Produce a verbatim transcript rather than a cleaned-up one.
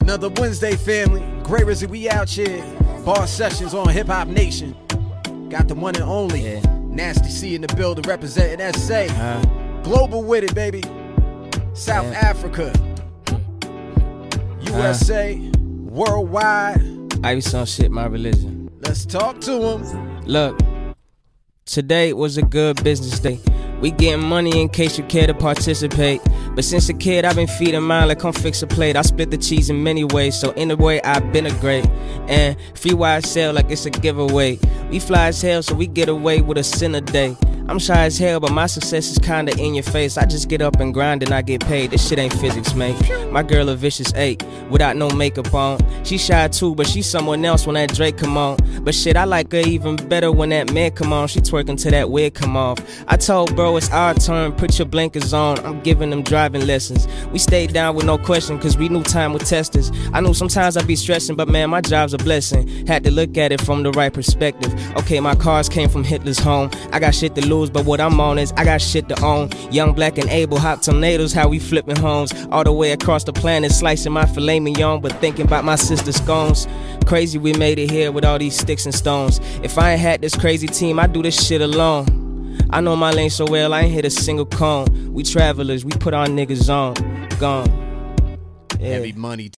Another Wednesday, family. Great Rizzy, we out here. Bar sessions on Hip Hop Nation. Got the one and only yeah. Nasty C in the building representing S A. Uh-huh. Global with it, baby. South yeah. Africa. U S A. Uh-huh. Worldwide. I be some shit, my religion. Let's talk to him. Look, today was a good business day. We getting money in case you care to participate. But since a kid, I've been feeding mine like come fix a plate. I split the cheese in many ways, so in a way, I've been a great. And free wide sale like it's a giveaway. We fly as hell, so we get away with a sin a day. I'm shy as hell, but my success is kinda in your face. I just get up and grind and I get paid. This shit ain't physics, mate. My girl a vicious eight, without no makeup on. She shy too, but she's someone else when that Drake come on. But shit, I like her even better when that man come on. She twerking till that wig come off. I told bro, it's our turn, put your blinkers on. I'm giving them driving lessons. We stayed down with no question, cause we knew time would test us. I knew sometimes I'd be stressing, but man, my job's a blessing. Had to look at it from the right perspective. Okay, my cars came from Hitler's home. I got shit to lose, but what I'm on is I got shit to own. Young, black, and able, hot tornadoes, how we flipping homes all the way across the planet, slicing my filet mignon, but thinking about my sister's scones. Crazy we made it here with all these sticks and stones. If I ain't had this crazy team, I'd do this shit alone. I know my lane so well, I ain't hit a single cone. We travelers, we put our niggas on. Gone. Yeah. Heavy money.